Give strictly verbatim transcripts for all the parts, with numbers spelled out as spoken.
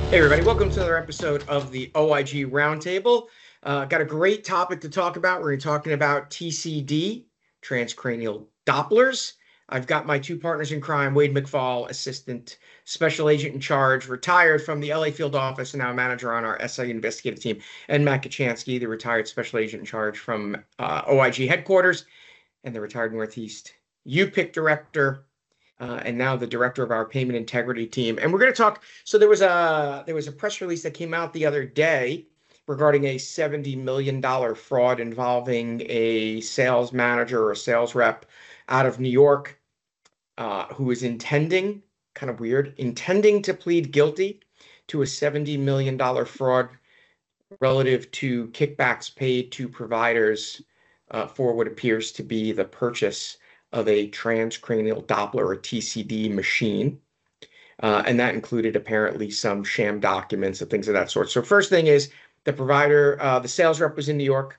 Hey, everybody. Welcome to another episode of the O I G Roundtable. Uh, got a great topic to talk about. We're talking about T C D, transcranial Dopplers. I've got my two partners in crime, Wade McFall, assistant special agent in charge, retired from the L A field office and now manager on our S I investigative team, and Matt Kachansky, the retired special agent in charge from uh, O I G headquarters and the retired Northeast U P I C director. Uh, and now the director of our payment integrity team. And we're going to talk. So there was a there was a press release that came out the other day regarding a seventy million dollars fraud involving a sales manager or a sales rep out of New York uh, who is intending, kind of weird, intending to plead guilty to a seventy million dollars fraud relative to kickbacks paid to providers uh, for what appears to be the purchase of a transcranial Doppler or T C D machine. Uh, and that included apparently some sham documents and things of that sort. So first thing is the provider, uh, the sales rep was in New York.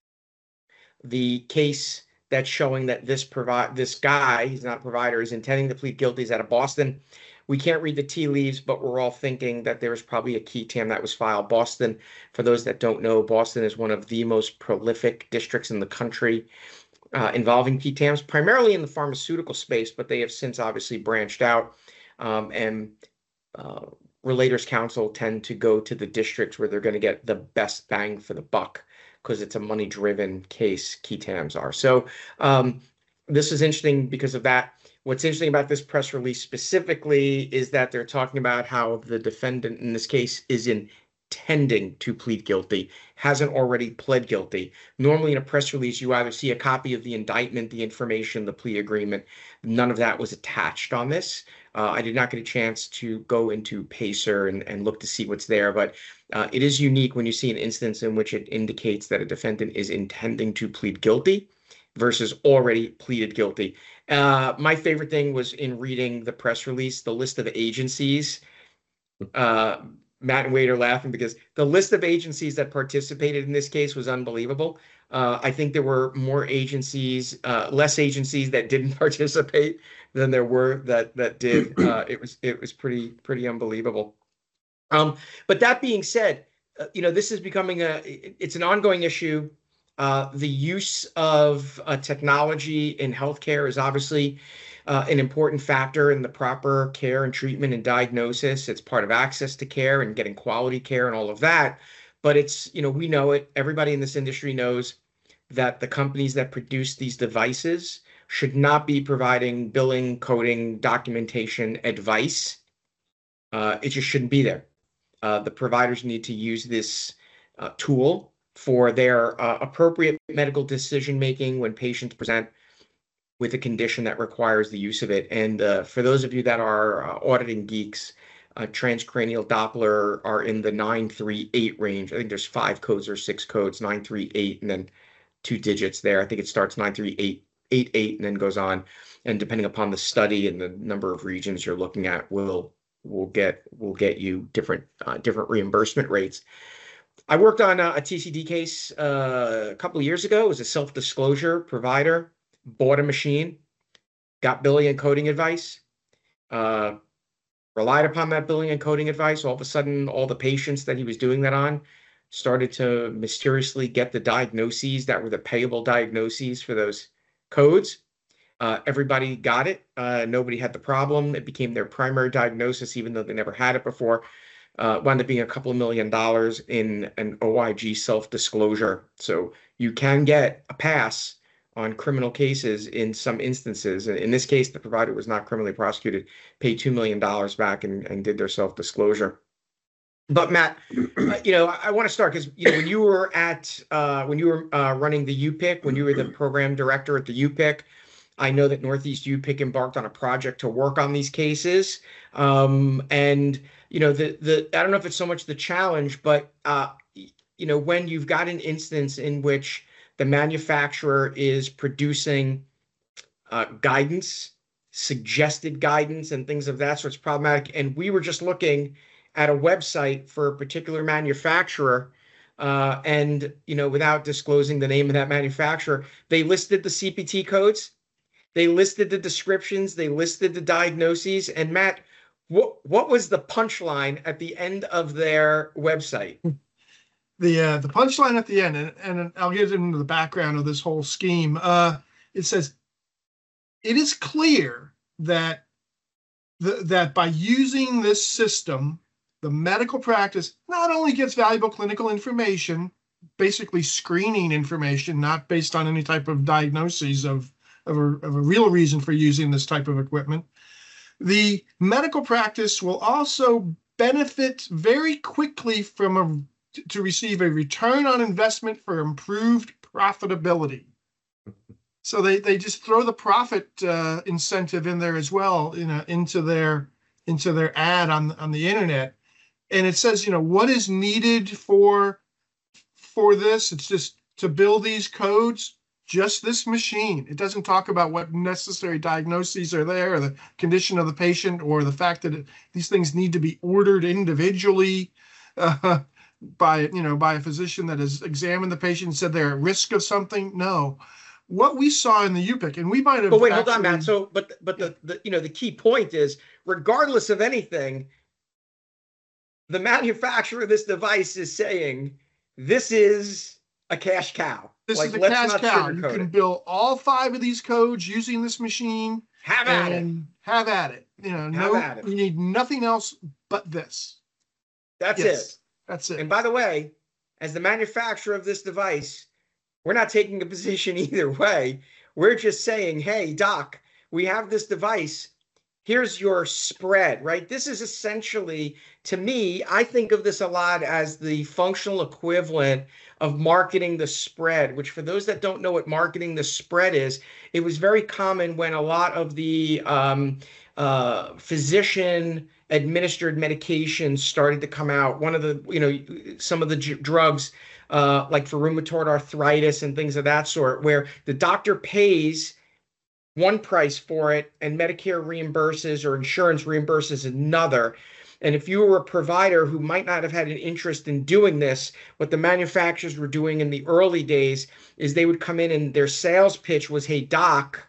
The case that's showing that this provide this guy, he's not a provider, is intending to plead guilty is out of Boston. We can't read the tea leaves, but we're all thinking that there was probably a key tam that was filed. Boston, for those that don't know, Boston is one of the most prolific districts in the country. Uh, involving P TAMs, primarily in the pharmaceutical space, but they have since obviously branched out. Um, and uh, Relators Council tend to go to the districts where they're going to get the best bang for the buck because it's a money-driven case, key TAMs are. So um, this is interesting because of that. What's interesting about this press release specifically is that they're talking about how the defendant in this case is in intending to plead guilty, hasn't already pled guilty. Normally in a press release, you either see a copy of the indictment, the information, the plea agreement. None of that was attached on this. Uh, I did not get a chance to go into Pacer and, and look to see what's there, but uh, it is unique when you see an instance in which it indicates that a defendant is intending to plead guilty versus already pleaded guilty. Uh, my favorite thing was in reading the press release, the list of agencies. Uh, Matt and Wade are laughing because the list of agencies that participated in this case was unbelievable. Uh, I think there were more agencies, uh, less agencies that didn't participate than there were that that did. Uh, it was it was pretty pretty unbelievable. Um, but that being said, uh, you know, this is becoming a it's an ongoing issue. Uh, the use of uh, technology in healthcare is obviously Uh, an important factor in the proper care and treatment and diagnosis. It's part of access to care and getting quality care and all of that. But it's, you know, we know it. Everybody in this industry knows that the companies that produce these devices should not be providing billing, coding, documentation, advice. Uh, it just shouldn't be there. Uh, the providers need to use this uh, tool for their uh, appropriate medical decision making when patients present with a condition that requires the use of it. And uh, for those of you that are uh, auditing geeks, uh, transcranial Doppler are in the nine three eight range. I think there's five codes or six codes, nine three eight, and then two digits there. I think it starts nine three eight eight eight and then goes on. And depending upon the study and the number of regions you're looking at, will will get will get you different uh, different reimbursement rates. I worked on a, a T C D case uh, a couple of years ago. It was a self-disclosure provider. Bought a machine, got billing and coding advice, uh, relied upon that billing and coding advice. All of a sudden, all the patients that he was doing that on started to mysteriously get the diagnoses that were the payable diagnoses for those codes. Uh, everybody got it. Uh, nobody had the problem. It became their primary diagnosis, even though they never had it before. Uh, wound up being a couple of million dollars in an O I G self-disclosure. So you can get a pass on criminal cases in some instances. In this case, the provider was not criminally prosecuted, paid two million dollars back and, and did their self-disclosure. But Matt, uh, you know, I, I want to start because, you know, when you were at, uh, when you were uh, running the U P I C, when you were the program director at the U P I C, I know that Northeast U P I C embarked on a project to work on these cases. Um, and, you know, the, the, I don't know if it's so much the challenge, but, uh, you know, when you've got an instance in which the manufacturer is producing uh, guidance, suggested guidance, and things of that sort. It's problematic. And we were just looking at a website for a particular manufacturer, uh, and you know, without disclosing the name of that manufacturer, they listed the C P T codes, they listed the descriptions, they listed the diagnoses. And Matt, What what was the punchline at the end of their website? The uh, the punchline at the end, and, and I'll get into the background of this whole scheme. Uh, it says it is clear that the, that by using this system, the medical practice not only gets valuable clinical information, basically screening information, not based on any type of diagnoses of of a, of a real reason for using this type of equipment. The medical practice will also benefit very quickly from a to receive a return on investment for improved profitability. So they, they just throw the profit uh, incentive in there as well, you know, into their into their ad on on the internet, and it says, you know, what is needed for for this? It's just to build these codes, just this machine. It doesn't talk about what necessary diagnoses are there, or the condition of the patient, or the fact that it, these things need to be ordered individually uh, by, you know, by a physician that has examined the patient and said they're at risk of something. No. What we saw in the U P I C, and we might have But wait, hold on, actually, Matt. So, but but yeah, the, the you know the key point is, regardless of anything, the manufacturer of this device is saying this is a cash cow. this is Like, a let's cash not cow. You sugarcoat can it. build all five of these codes using this machine Have at it. and have at it. You know, Have no, at it. you need nothing else but this. That's it. Yes, that's it. And by the way, as the manufacturer of this device, we're not taking a position either way. We're just saying, hey, doc, we have this device. Here's your spread, right? This is essentially, to me, I think of this a lot as the functional equivalent of marketing the spread, which for those that don't know what marketing the spread is, it was very common when a lot of the um, uh, physician administered medications started to come out. One of the, you know, some of the j- drugs, uh, like for rheumatoid arthritis and things of that sort, where the doctor pays one price for it and Medicare reimburses or insurance reimburses another. And if you were a provider who might not have had an interest in doing this, what the manufacturers were doing in the early days is they would come in and their sales pitch was, hey, doc,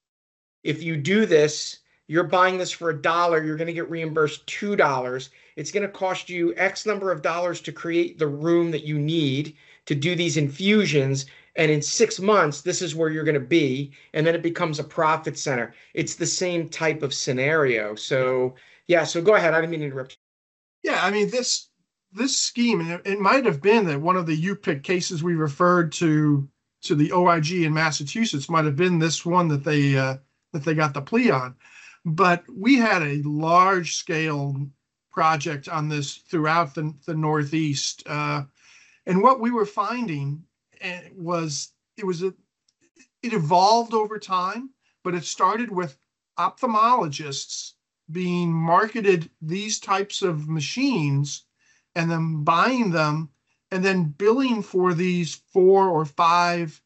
if you do this, you're buying this for a dollar, you're going to get reimbursed two dollars. It's going to cost you X number of dollars to create the room that you need to do these infusions. And in six months, this is where you're going to be. And then it becomes a profit center. It's the same type of scenario. Yeah, So, yeah, so go ahead. I didn't mean to interrupt. yeah. I mean, this this scheme, and it, it might have been that one of the U P I C cases we referred to to the O I G in Massachusetts might have been this one that they uh, that they got the plea on. But we had a large scale project on this throughout the, the Northeast. Uh, and what we were finding eh, was it was a, it evolved over time, but it started with ophthalmologists being marketed these types of machines and then buying them and then billing for these four or five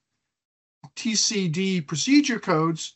T C D procedure codes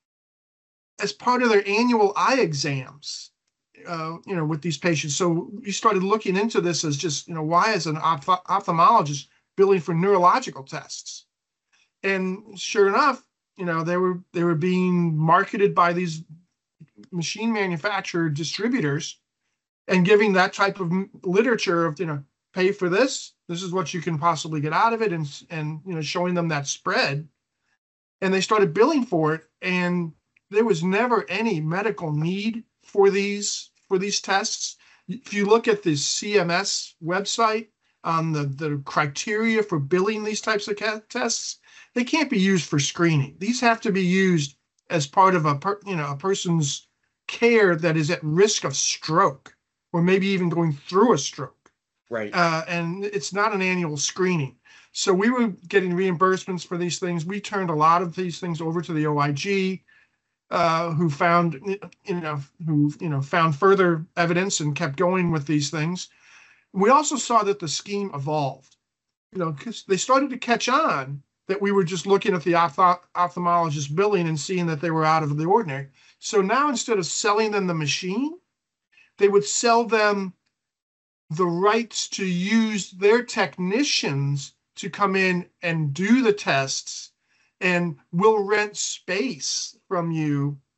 as part of their annual eye exams, uh, you know, with these patients. So we started looking into this as just, you know, why is an opth- ophthalmologist billing for neurological tests? And sure enough, you know, they were they were being marketed by these machine manufacturer distributors and giving that type of literature of, you know, pay for this. This is what you can possibly get out of it, and and you know, showing them that spread. And they started billing for it, and there was never any medical need for these for these tests. If you look at the C M S website on the, the criteria for billing these types of tests, they can't be used for screening. These have to be used as part of a per, you know a person's care that is at risk of stroke or maybe even going through a stroke. Right. Uh, and it's not an annual screening. So we were getting reimbursements for these things. We turned a lot of these things over to the O I G, uh, who found, you know, who, you know, found further evidence and kept going with these things. We also saw that the scheme evolved, you know, because they started to catch on that we were just looking at the opth- ophthalmologist billing and seeing that they were out of the ordinary. So now instead of selling them the machine, they would sell them the rights to use their technicians to come in and do the tests, and we'll rent space from you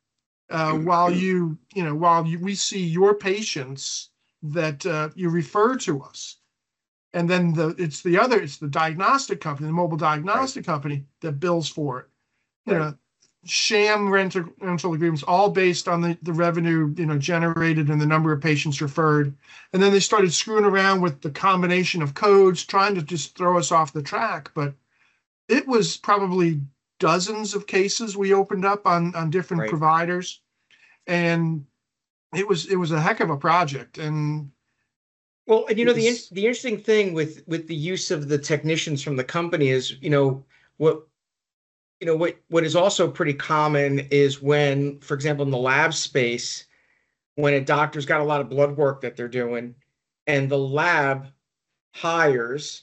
uh, while you, you know, while you, we see your patients that uh, you refer to us. And then the it's the other, it's the diagnostic company, the mobile Right. diagnostic company that bills for it. You Right. know, sham rental rental agreements, all based on the, the revenue, you know, generated and the number of patients referred. And then they started screwing around with the combination of codes, trying to just throw us off the track. But it was probably dozens of cases we opened up on on different Right. providers, and it was it was a heck of a project. And Well, and you it know the in- was, the interesting thing with with the use of the technicians from the company is, you know, what you know what what is also pretty common is when, for example, in the lab space, when a doctor's got a lot of blood work that they're doing, and the lab hires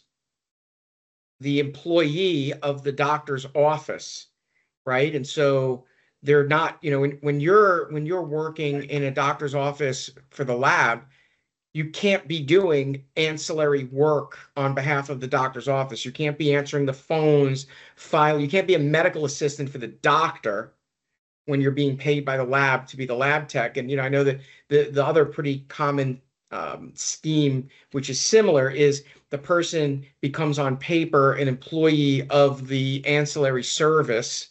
the employee of the doctor's office, right? And so they're not, you know, when, when you're when you're working in a doctor's office for the lab, you can't be doing ancillary work on behalf of the doctor's office. You can't be answering the phones, file. You can't be a medical assistant for the doctor when you're being paid by the lab to be the lab tech. And you know, I know that the the other pretty common um, scheme, which is similar, is the person becomes on paper an employee of the ancillary service,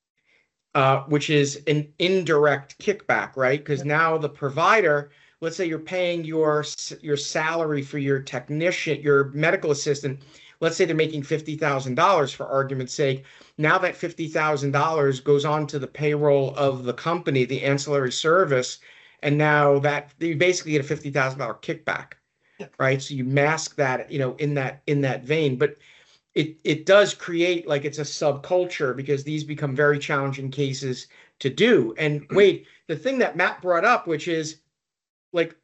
uh, which is an indirect kickback, right? Because now the provider, let's say you're paying your your salary for your technician, your medical assistant. Let's say they're making fifty thousand dollars for argument's sake. Now that fifty thousand dollars goes on to the payroll of the company, the ancillary service, and now that you basically get a fifty thousand dollars kickback, yeah, right? So you mask that, you know, in that in that vein. But it it does create like it's a subculture because these become very challenging cases to do. And wait, the thing that Matt brought up, which is like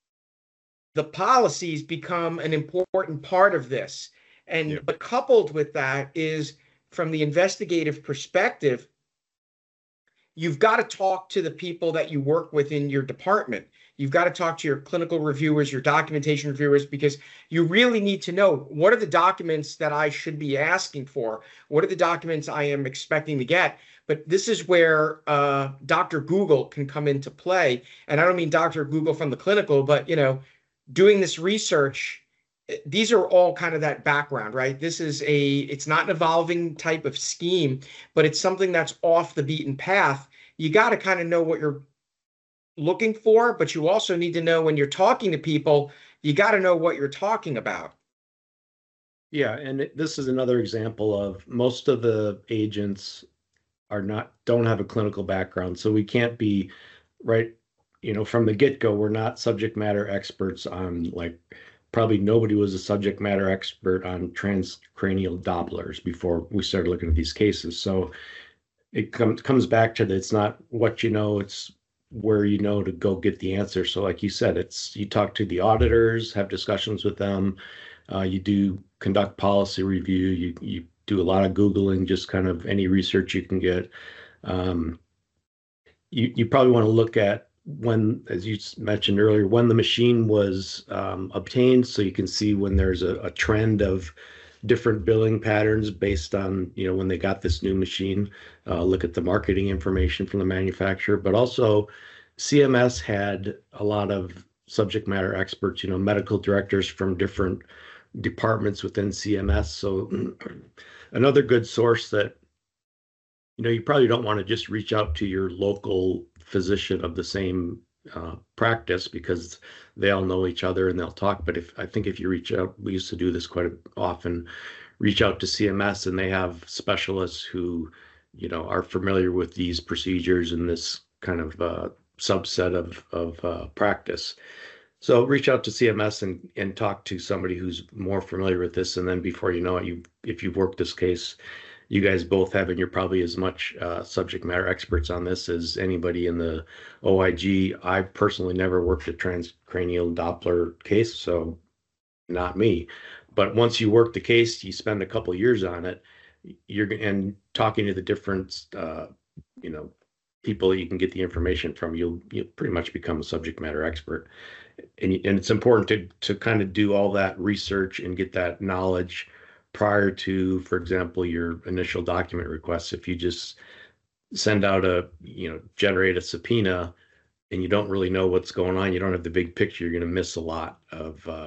the policies become an important part of this. Yeah. And but coupled with that is from the investigative perspective, you've got to talk to the people that you work with in your department. You've got to talk to your clinical reviewers, your documentation reviewers, because you really need to know what are the documents that I should be asking for? What are the documents I am expecting to get? But this is where uh, Doctor Google can come into play. And I don't mean Doctor Google from the clinical, but you know, doing this research, these are all kind of that background, right? This is a, it's not an evolving type of scheme, but it's something that's off the beaten path. You got to kind of know what you're looking for, but you also need to know when you're talking to people, you got to know what you're talking about. Yeah, and it, this is another example of most of the agents are not don't have a clinical background, so we can't be right, you know, from the get-go, we're not subject matter experts on like probably nobody was a subject matter expert on transcranial Dopplers before we started looking at these cases. So it comes comes back to that it's not what you know, it's where you know to go get the answer. So like you said, it's you talk to the auditors, have discussions with them, uh, you do conduct policy review, you you do a lot of Googling, just kind of any research you can get. Um, you you probably want to look at when, as you mentioned earlier, when the machine was um, obtained, so you can see when there's a, a trend of different billing patterns based on, you know, when they got this new machine. Uh, look at the marketing information from the manufacturer, but also C M S had a lot of subject matter experts, you know, medical directors from different departments within C M S. So another good source that, you know, you probably don't want to just reach out to your local physician of the same uh, practice because they all know each other and they'll talk. But if I think if you reach out, we used to do this quite often, reach out to C M S and they have specialists who, you know, are familiar with these procedures and this kind of uh, subset of of uh, practice. So reach out to C M S and and talk to somebody who's more familiar with this, and then before you know it, you if you've worked this case, you guys both have, and you're probably as much uh, subject matter experts on this as anybody in the O I G. I've personally never worked a transcranial Doppler case, so not me. But once you work the case, you spend a couple years on it. You're and talking to the different, uh, you know, people that you can get the information from. You'll you'll pretty much become a subject matter expert, and and it's important to to kind of do all that research and get that knowledge prior to, for example, your initial document requests. If you just send out a, you know, generate a subpoena and you don't really know what's going on, you don't have the big picture, you're going to miss a lot of uh,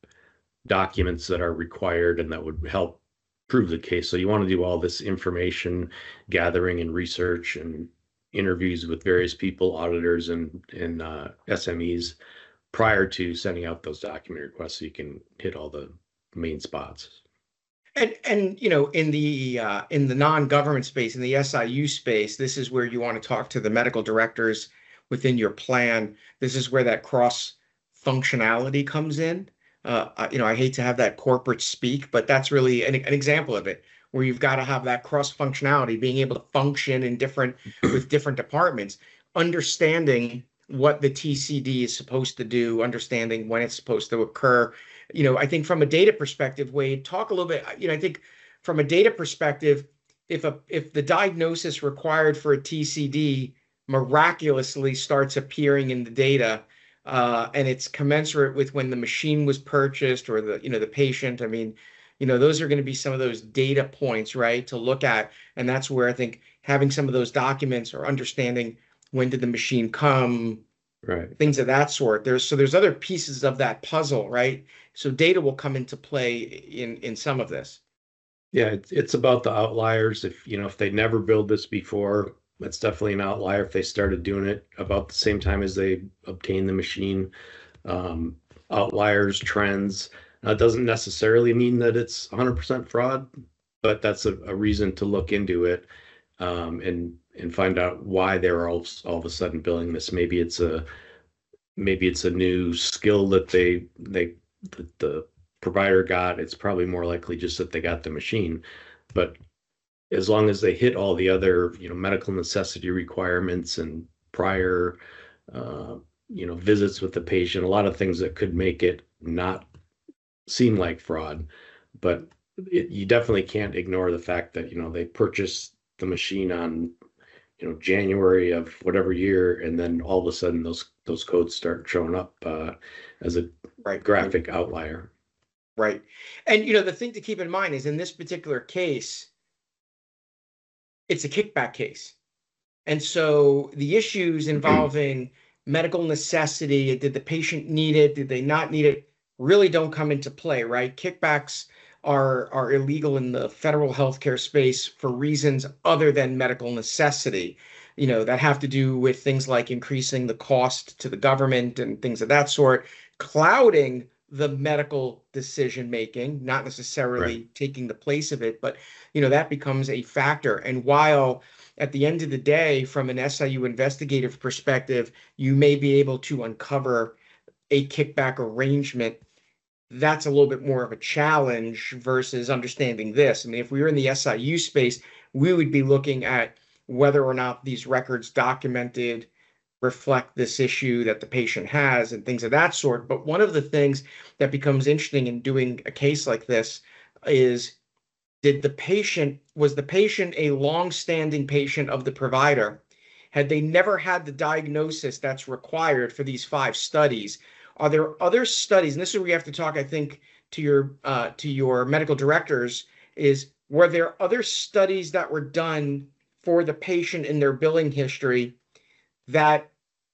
documents that are required and that would help prove the case. So you want to do all this information gathering and research and interviews with various people, auditors and, and uh, S M Es prior to sending out those document requests so you can hit all the main spots. And and you know, in the uh, in the non-government space, in the S I U space, this is where you want to talk to the medical directors within your plan. This is where that cross functionality comes in. Uh, I- you know, I hate to have that corporate speak, but that's really an, an example of it, where you've got to have that cross functionality, being able to function in different with different departments, understanding what the T C D is supposed to do, understanding when it's supposed to occur. You know, I think from a data perspective, Wade, talk a little bit. You know, I think from a data perspective, if a if the diagnosis required for a T C D miraculously starts appearing in the data, uh, and it's commensurate with when the machine was purchased or the you know the patient, I mean, you know, those are going to be some of those data points, right, to look at, and that's where I think having some of those documents or understanding when did the machine come, Right. things of that sort. There's so there's other pieces of that puzzle, right? So data will come into play in in some of this. Yeah, it's it's about the outliers. If you know, if they never built this before, that's definitely an outlier. If they started doing it about the same time as they obtained the machine, um, outliers, trends. Now, it doesn't necessarily mean that it's one hundred percent fraud, but that's a, a reason to look into it um, and and find out why they're all all of a sudden billing this. Maybe it's a maybe it's a new skill that they they that the provider got. It's probably more likely just that they got the machine, but as long as they hit all the other, you know, medical necessity requirements and prior, uh, you know, visits with the patient, a lot of things that could make it not seem like fraud, but it, you definitely can't ignore the fact that, you know, they purchased the machine on, you know, January of whatever year, and then all of a sudden those those codes start showing up uh, as a Right. graphic outlier. Right. And you know, the thing to keep in mind is in this particular case, it's a kickback case. And so the issues involving medical necessity, did the patient need it, did they not need it, really don't come into play, right? Kickbacks are are illegal in the federal healthcare space for reasons other than medical necessity, you know, that have to do with things like increasing the cost to the government and things of that sort, clouding the medical decision making, not necessarily Right. taking the place of it, but you know, that becomes a factor. And while at the end of the day, from an S I U investigative perspective, you may be able to uncover a kickback arrangement, that's a little bit more of a challenge versus understanding this. I mean, if we were in the S I U space, we would be looking at whether or not these records documented reflect this issue that the patient has and things of that sort. But one of the things that becomes interesting in doing a case like this is, did the patient, was the patient a long-standing patient of the provider? Had they never had the diagnosis that's required for these five studies? Are there other studies, and this is where we have to talk, I think, to your uh, to your medical directors, is were there other studies that were done for the patient in their billing history that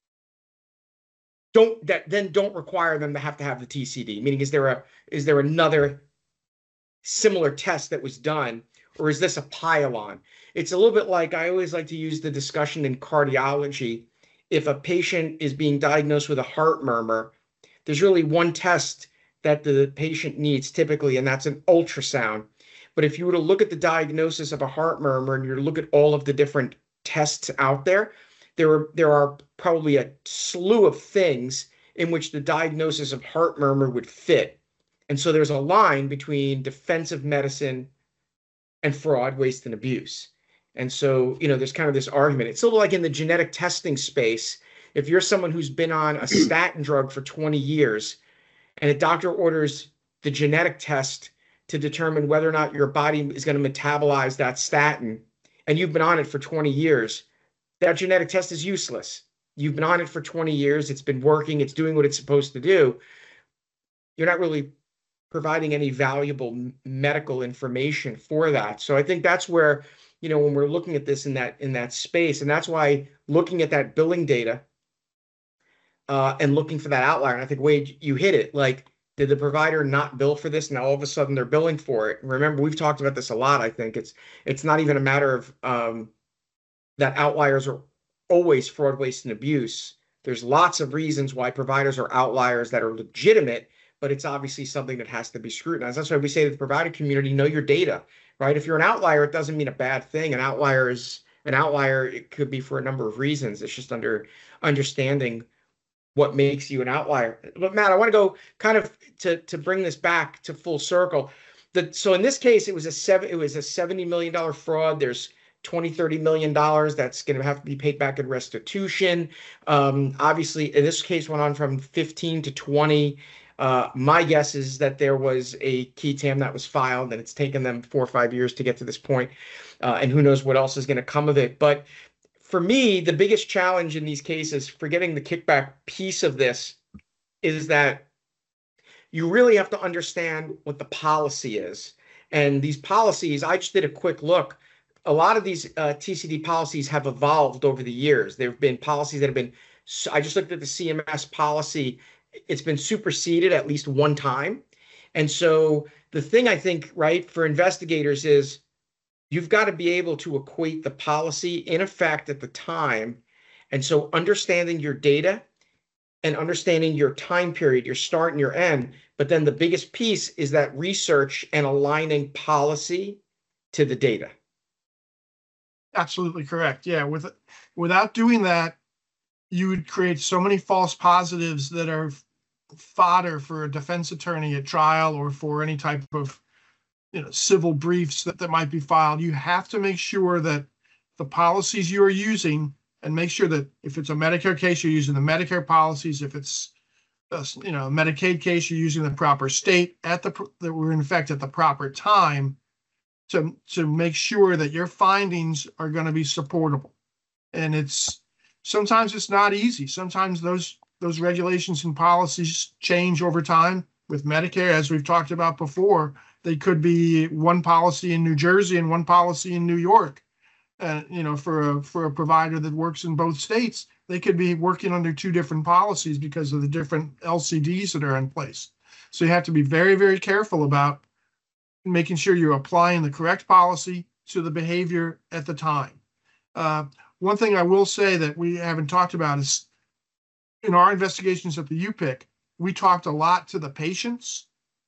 don't that then don't require them to have to have the T C D? Meaning, is there a is there another similar test that was done, or is this a pile-on? It's a little bit like, I always like to use the discussion in cardiology. If a patient is being diagnosed with a heart murmur, there's really one test that the patient needs typically, and that's an ultrasound. But if you were to look at the diagnosis of a heart murmur and you were to look at all of the different tests out there, there are there are probably a slew of things in which the diagnosis of heart murmur would fit. And so there's a line between defensive medicine and fraud, waste, and abuse. And so, you know, there's kind of this argument. It's sort of like in the genetic testing space. If you're someone who's been on a statin drug for twenty years and a doctor orders the genetic test to determine whether or not your body is going to metabolize that statin, and you've been on it for twenty years, that genetic test is useless. You've been on it for twenty years. It's been working. It's doing what it's supposed to do. You're not really providing any valuable medical information for that. So I think that's where you know, when we're looking at this in that in that space. And that's why looking at that billing data uh, and looking for that outlier. And I think, Wade, you hit it. Like, did the provider not bill for this? Now all of a sudden they're billing for it. Remember, we've talked about this a lot. I think it's it's not even a matter of um, that outliers are always fraud, waste, and abuse. There's lots of reasons why providers are outliers that are legitimate, but it's obviously something that has to be scrutinized. That's why we say to the provider community, know your data, right? If you're an outlier, it doesn't mean a bad thing. An outlier is an outlier. It could be for a number of reasons. It's just under understanding what makes you an outlier. But Matt, I want to go kind of to, to bring this back to full circle. The, so in this case, it was a seven, it was a seventy million dollars fraud. There's twenty, thirty million dollars that's going to have to be paid back in restitution. Um, obviously, in this case went on from fifteen to twenty. Uh, my guess is that there was a key tam that was filed, and it's taken them four or five years to get to this point. Uh, and who knows what else is going to come of it. But for me, the biggest challenge in these cases, forgetting the kickback piece of this, is that you really have to understand what the policy is. And these policies, I just did a quick look. A lot of these uh, T C D policies have evolved over the years. There have been policies that have been, I just looked at the C M S policy. It's been superseded at least one time. And so the thing I think, right, for investigators is you've got to be able to equate the policy in effect at the time. And so understanding your data and understanding your time period, your start and your end. But then the biggest piece is that research and aligning policy to the data. Absolutely correct. Yeah, with without doing that, you would create so many false positives that are fodder for a defense attorney at trial or for any type of, you know, civil briefs that, that might be filed. You have to make sure that the policies you are using, and make sure that if it's a Medicare case, you're using the Medicare policies. If it's a, you know, a Medicaid case, you're using the proper state at the that were in effect at the proper time. To, to make sure that your findings are going to be supportable. And it's sometimes it's not easy. Sometimes those those regulations and policies change over time. With Medicare, as we've talked about before, they could be one policy in New Jersey and one policy in New York. Uh, you know, for a for a provider that works in both states, they could be working under two different policies because of the different L C Ds that are in place. So you have to be very, very careful about making sure you're applying the correct policy to the behavior at the time. Uh, one thing I will say that we haven't talked about is in our investigations at the U P I C, we talked a lot to the patients.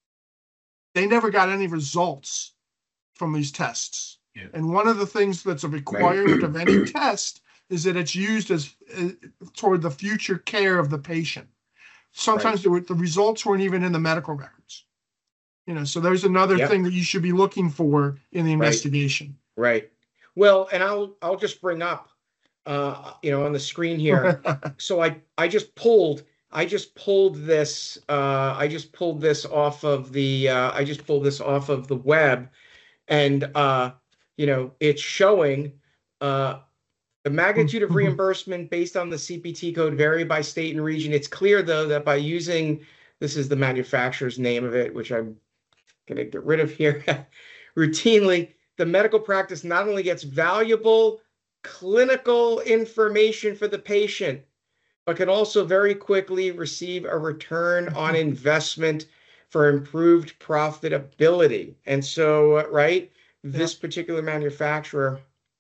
They never got any results from these tests. Yeah. And one of the things that's a requirement of any test is that it's used as uh, toward the future care of the patient. Sometimes right. the, the results weren't even in the medical records. You know, so there's another yep. thing that you should be looking for in the investigation. Right. right. Well, and I'll I'll just bring up, uh, you know, on the screen here. so I I just pulled I just pulled this uh, I just pulled this off of the uh, I just pulled this off of the web, and uh, you know, it's showing uh, the magnitude of reimbursement based on the C P T code vary by state and region. It's clear though that by using, this is the manufacturer's name of it, which I'm going to get rid of here. Routinely, the medical practice not only gets valuable clinical information for the patient, but can also very quickly receive a return on investment for improved profitability. And so, right, this yeah. particular manufacturer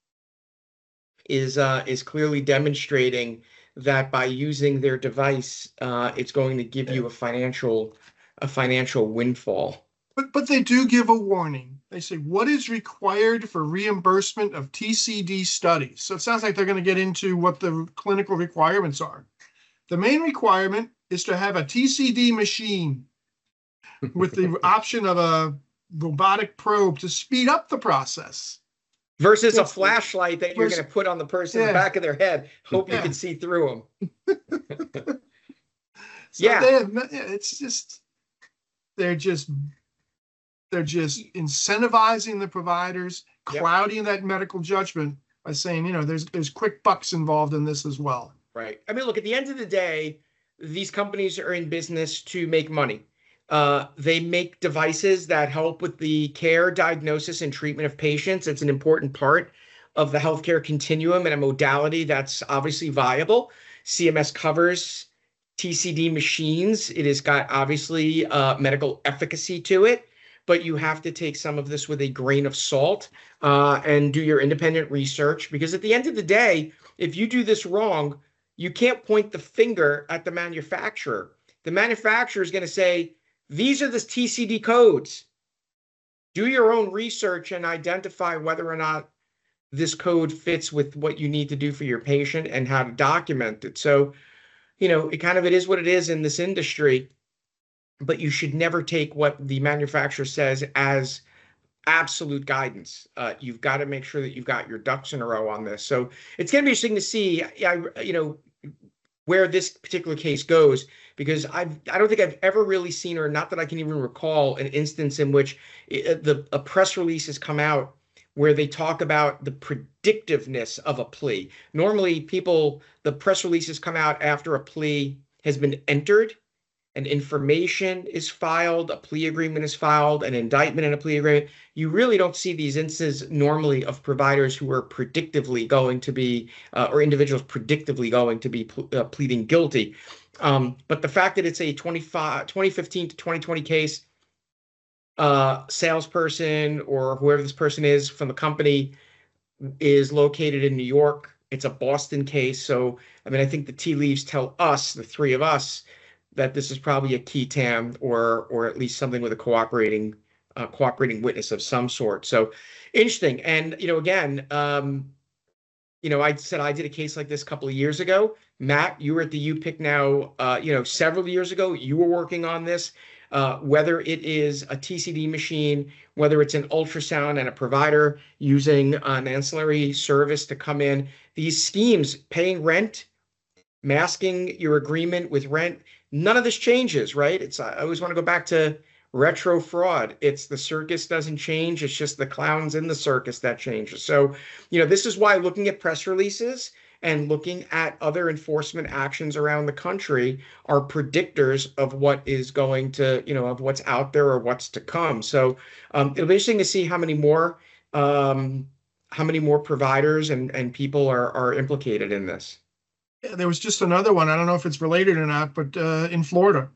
is uh, is clearly demonstrating that by using their device, uh, it's going to give you a financial a financial windfall. But but they do give a warning. They say, what is required for reimbursement of T C D studies? So it sounds like they're going to get into what the clinical requirements are. The main requirement is to have a T C D machine with the option of a robotic probe to speed up the process. Versus a flashlight that you're going to put on the person yeah. in the back of their head. Hope yeah. you can see through them. so yeah. They have, it's just, they're just, they're just incentivizing the providers, clouding yep. that medical judgment by saying, you know, there's there's quick bucks involved in this as well. Right. I mean, look, at the end of the day, these companies are in business to make money. Uh, they make devices that help with the care, diagnosis, and treatment of patients. It's an important part of the healthcare continuum and a modality that's obviously viable. C M S covers T C D machines. It has got obviously uh, medical efficacy to it, but you have to take some of this with a grain of salt uh, and do your independent research, because at the end of the day, if you do this wrong, you can't point the finger at the manufacturer. The manufacturer is going to say, these are the T C D codes. Do your own research and identify whether or not this code fits with what you need to do for your patient and how to document it. So, you know, it kind of, it is what it is in this industry, but you should never take what the manufacturer says as absolute guidance. Uh, you've got to make sure that you've got your ducks in a row on this. So it's going to be interesting to see, I, you know, where this particular case goes, because I've, I don't think I've ever really seen, or not that I can even recall, an instance in which it, the a press release has come out where they talk about the predictiveness of a plea. Normally people, the press releases come out after a plea has been entered, and information is filed, a plea agreement is filed, an indictment and a plea agreement. You really don't see these instances normally of providers who are predictively going to be, uh, or individuals predictively going to be ple uh, pleading guilty. Um, but the fact that it's a twenty-five, twenty fifteen to twenty twenty case, uh, salesperson or whoever this person is from the company is located in New York. It's a Boston case. So, I mean, I think the tea leaves tell us, the three of us, that this is probably a key tam, or or at least something with a cooperating uh, cooperating witness of some sort. So interesting. And, you know, again, um, you know, I said I did a case like this a couple of years ago. Matt, you were at the U P I C now, uh, you know, several years ago. You were working on this. Uh, whether it is a T C D machine, whether it's an ultrasound and a provider using an ancillary service to come in, these schemes, paying rent, masking your agreement with rent, none of this changes, right? It's, I always want to go back to retro fraud. It's the circus doesn't change. It's just the clowns in the circus that changes. So, you know, this is why looking at press releases and looking at other enforcement actions around the country are predictors of what is going to, you know, of what's out there or what's to come. So um, it'll be interesting to see how many more, um, how many more providers and, and people are, are implicated in this. Yeah, there was just another one. I don't know if it's related or not, but uh, in Florida,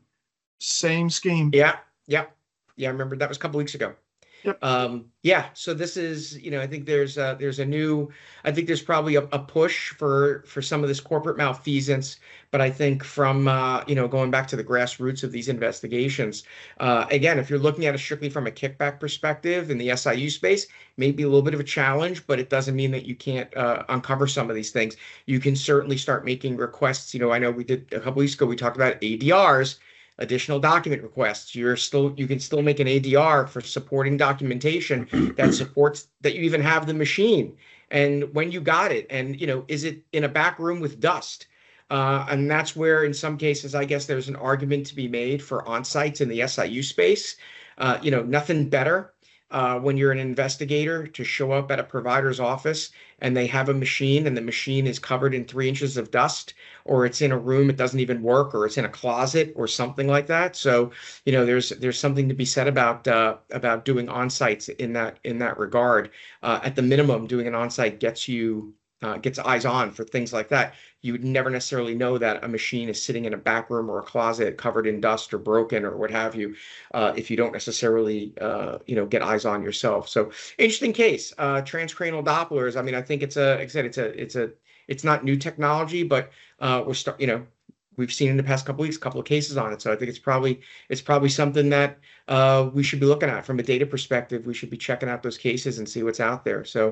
same scheme. Yeah, yeah, yeah. I remember that was a couple weeks ago. Yep. Um, yeah. So this is, you know, I think there's a, there's a new, I think there's probably a, a push for for some of this corporate malfeasance. But I think from, uh, you know, going back to the grassroots of these investigations, uh, again, if you're looking at it strictly from a kickback perspective in the S I U space, maybe a little bit of a challenge, but it doesn't mean that you can't uh, uncover some of these things. You can certainly start making requests. You know, I know we did a couple weeks ago, we talked about A D Rs, additional document requests. You're still, you can still make an A D R for supporting documentation that supports that you even have the machine and when you got it, and, you know, is it in a back room with dust? Uh, and that's where, in some cases, I guess there's an argument to be made for on-sites in the S I U space. Uh, you know, nothing better uh, when you're an investigator to show up at a provider's office and they have a machine and the machine is covered in three inches of dust, or it's in a room, it doesn't even work, or it's in a closet or something like that. So, you know, there's there's something to be said about uh, about doing on-sites in that in that regard. Uh, at the minimum, doing an on-site gets you uh, gets eyes on for things like that. You would never necessarily know that a machine is sitting in a back room or a closet covered in dust or broken or what have you, uh, if you don't necessarily, uh, you know, get eyes on yourself. So interesting case, uh, transcranial Dopplers. I mean, I think it's a, like I said, it's a, it's a, it's not new technology, but uh, we're start, you know, we've seen in the past couple of weeks, a couple of cases on it. So I think it's probably, it's probably something that uh, we should be looking at from a data perspective. We should be checking out those cases and see what's out there. So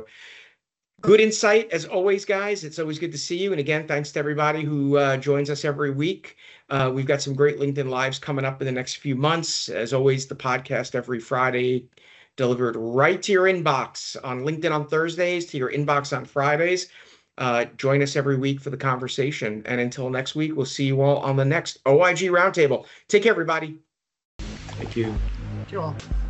good insight as always, guys. It's always good to see you. And again, thanks to everybody who uh, joins us every week. Uh, we've got some great LinkedIn Lives coming up in the next few months. As always, the podcast every Friday delivered right to your inbox on LinkedIn on Thursdays, to your inbox on Fridays. Uh, join us every week for the conversation. And until next week, we'll see you all on the next O I G Roundtable. Take care, everybody. Thank you. Thank you all.